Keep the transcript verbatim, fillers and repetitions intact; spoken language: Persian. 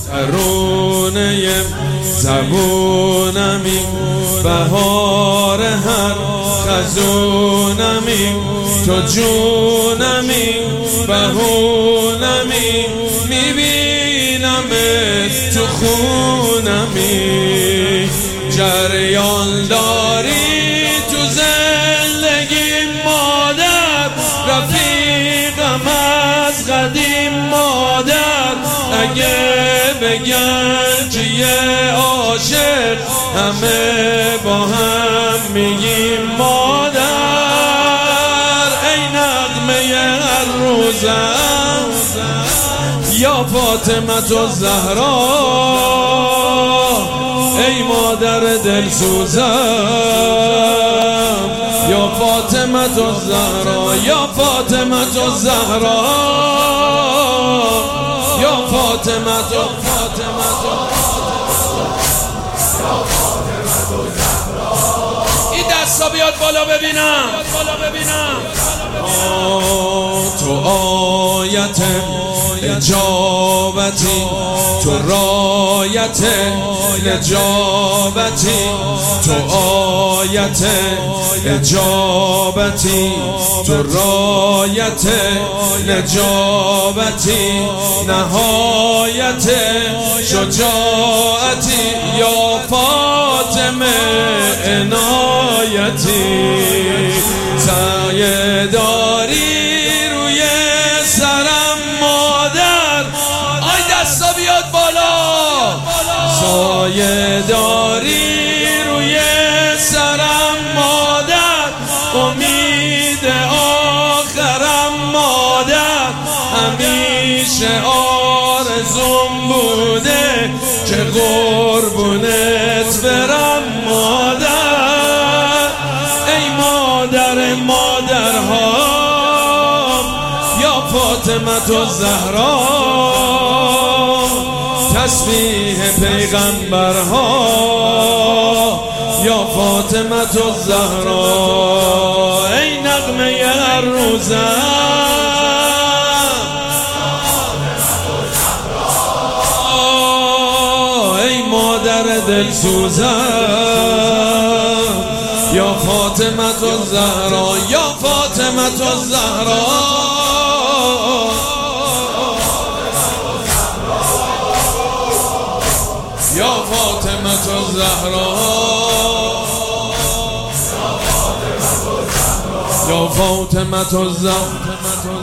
ترونه زبونمی، بهار هر خزونمی، تو جونمی بهونمی، میبینمت تو خونمی، جریان داری تو زندگی مادر، رفیقم از قدیم مادر، اگه بگن چیه عاشق همه با هم میگیم مادر. ای نغمه هر روزم یا فاطمه و زهرا، ای مادر دلسوزم یا فاطمه و زهرا، یا فاطمه و زهرا، یا فاطمه و فاطمه و این دستا بیاد بالا ببینم، بالا ببینم. تو آیت اجابتی، تو رایت نجابتی، تو آیت اجابتی، تو رایت نجابتی، نهایت شجاعتی، یا فاطمه عنایتی، سایه داری روی سرم مادر، آی دستا بیاد بالا، سایه داری روی سرم مادر، امید آخرم مادر، همیشه آرزوم بوده که قربونت برم مادر. ای مادر مادرها یا فاطمه و زهرا، تسبیح پیغمبرها یا فاطمه و زهرا، ای نغمه هر روزم ای مادر دلسوزم یا فاطمه و زهرا، یا فاطمه و زهرا، یا فاطمه و زهرا، یا فاطمه و زهرا.